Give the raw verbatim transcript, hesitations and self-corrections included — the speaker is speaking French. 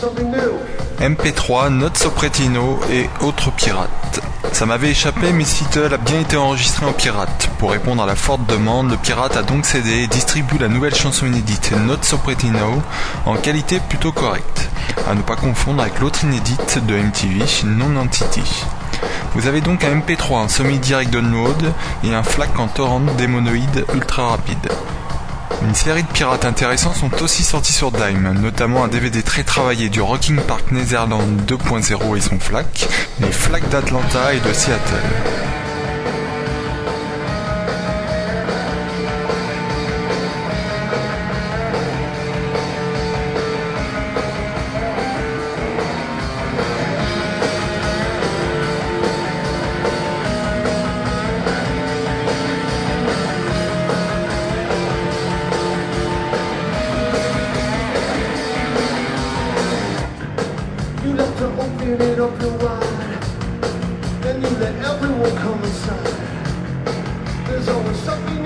M P trois, Notes Sopretino et autres pirates. Ça m'avait échappé, mais Seattle a bien été enregistré en pirate. Pour répondre à la forte demande, le pirate a donc cédé et distribue la nouvelle chanson inédite Notes Sopretino en qualité plutôt correcte. À ne pas confondre avec l'autre inédite de M T V, Non-Entity. Vous avez donc un M P trois en semi-direct download et un FLAC en torrent démonoïde ultra rapide. Une série de pirates intéressants sont aussi sortis sur Dime, notamment un D V D très travaillé du Rocking Park Netherland deux point zéro et son FLAC, les FLAC d'Atlanta et de Seattle. Open it up real wide, then you let everyone come inside. There's always something